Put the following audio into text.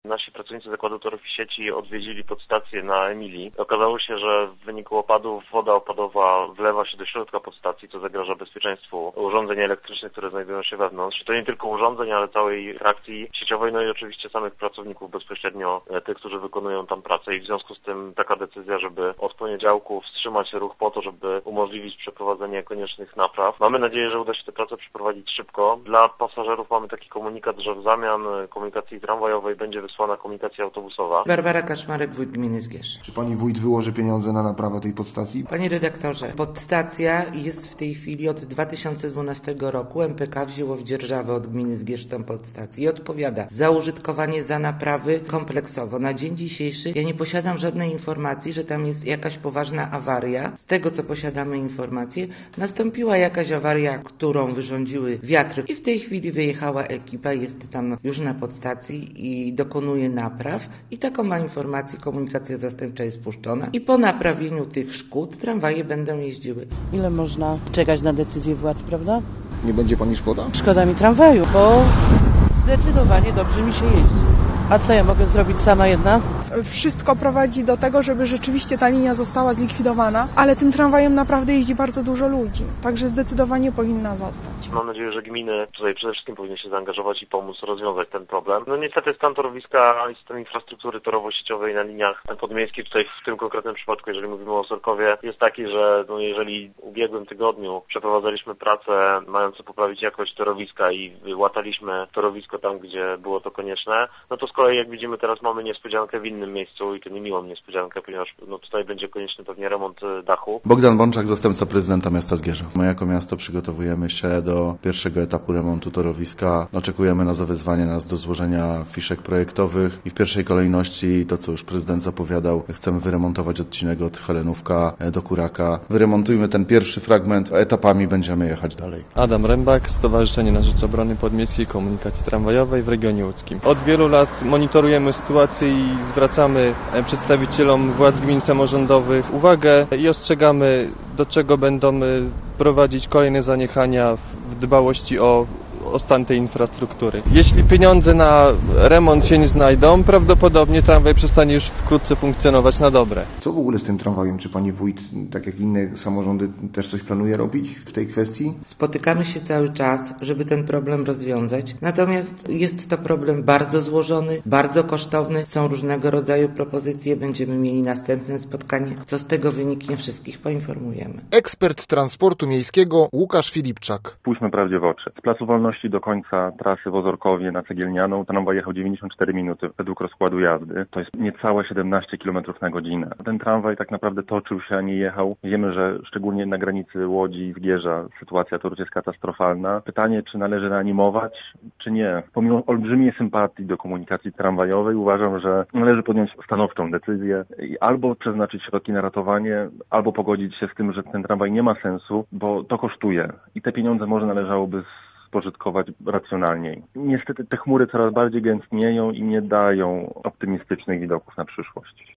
Nasi pracownicy Zakładu Torów i Sieci odwiedzili podstację na Emilii. Okazało się, że w wyniku opadów woda opadowa wlewa się do środka podstacji, co zagraża bezpieczeństwu urządzeń elektrycznych, które znajdują się wewnątrz. To nie tylko urządzeń, ale całej trakcji sieciowej, no i oczywiście samych pracowników bezpośrednio, tych, którzy wykonują tam pracę. I w związku z tym taka decyzja, żeby od poniedziałku wstrzymać ruch po to, żeby umożliwić przeprowadzenie koniecznych napraw. Mamy nadzieję, że uda się tę pracę przeprowadzić szybko. Dla pasażerów mamy taki komunikat, że w zamian komunikacji tramwajowej będzie wysłana komunikacja autobusowa. Barbara Kaszmarek, wójt gminy Zgierz. Czy pani wójt wyłoży pieniądze na naprawę tej podstacji? Panie redaktorze, podstacja jest w tej chwili od 2012 roku. MPK wzięło w dzierżawę od gminy Zgierz tę podstację i odpowiada za użytkowanie, za naprawy kompleksowo. Na dzień dzisiejszy ja nie posiadam żadnej informacji, że tam jest jakaś poważna awaria. Z tego, co posiadamy informację, nastąpiła jakaś awaria, którą wyrządziły wiatry i w tej chwili wyjechała ekipa, jest tam już na podstacji i dokonuje napraw i taką ma informację, komunikacja zastępcza jest puszczona i po naprawieniu tych szkód tramwaje będą jeździły. Ile można czekać na decyzję władz, prawda? Nie będzie pani szkoda? Szkoda mi tramwaju, bo zdecydowanie dobrze mi się jeździ. A co ja mogę zrobić sama jedna? Wszystko prowadzi do tego, żeby rzeczywiście ta linia została zlikwidowana, ale tym tramwajem naprawdę jeździ bardzo dużo ludzi, także zdecydowanie powinna zostać. Mam nadzieję, że gminy tutaj przede wszystkim powinny się zaangażować i pomóc rozwiązać ten problem. No niestety stan torowiska i stan infrastruktury torowo-sieciowej na liniach podmiejskich, tutaj w tym konkretnym przypadku, jeżeli mówimy o Osorkowie, jest taki, że jeżeli w ubiegłym tygodniu przeprowadzaliśmy prace mające poprawić jakość torowiska i łataliśmy torowisko tam, gdzie było to konieczne, no to z kolei jak widzimy teraz mamy niespodziankę w innym miejscu i to niemiłą niespodziankę, ponieważ tutaj będzie konieczny pewnie remont dachu. Bogdan Bączak, zastępca prezydenta miasta Zgierza. My jako miasto przygotowujemy się do pierwszego etapu remontu torowiska. Oczekujemy na zawezwanie nas do złożenia fiszek projektowych i w pierwszej kolejności to, co już prezydent zapowiadał, chcemy wyremontować odcinek od Helenówka do Kuraka. Wyremontujmy ten pierwszy fragment, a etapami będziemy jechać dalej. Adam Rębak, Stowarzyszenie na Rzecz Obrony Podmiejskiej Komunikacji Tramwajowej w regionie łódzkim. Od wielu lat monitorujemy sytuację i zwracamy przedstawicielom władz gmin samorządowych uwagę i ostrzegamy, do czego będą prowadzić kolejne zaniechania w dbałości o stan tej infrastruktury. Jeśli pieniądze na remont się nie znajdą, prawdopodobnie tramwaj przestanie już wkrótce funkcjonować na dobre. Co w ogóle z tym tramwajem? Czy pani wójt, tak jak inne samorządy, też coś planuje robić w tej kwestii? Spotykamy się cały czas, żeby ten problem rozwiązać. Natomiast jest to problem bardzo złożony, bardzo kosztowny. Są różnego rodzaju propozycje. Będziemy mieli następne spotkanie. Co z tego wyniknie, wszystkich poinformujemy. Ekspert transportu miejskiego Łukasz Filipczak. Spójrzmy prawdzie w oczy. Z Placu Wolności do końca trasy w Ozorkowie na Cegielnianą tramwaj jechał 94 minuty według rozkładu jazdy. To jest niecałe 17 km na godzinę. Ten tramwaj tak naprawdę toczył się, a nie jechał. Wiemy, że szczególnie na granicy Łodzi i Zgierza sytuacja toru jest katastrofalna. Pytanie, czy należy reanimować, czy nie. Pomimo olbrzymiej sympatii do komunikacji tramwajowej uważam, że należy podjąć stanowczą decyzję i albo przeznaczyć środki na ratowanie, albo pogodzić się z tym, że ten tramwaj nie ma sensu, bo to kosztuje i te pieniądze może należałoby spożytkować racjonalniej. Niestety te chmury coraz bardziej gęstnieją i nie dają optymistycznych widoków na przyszłość.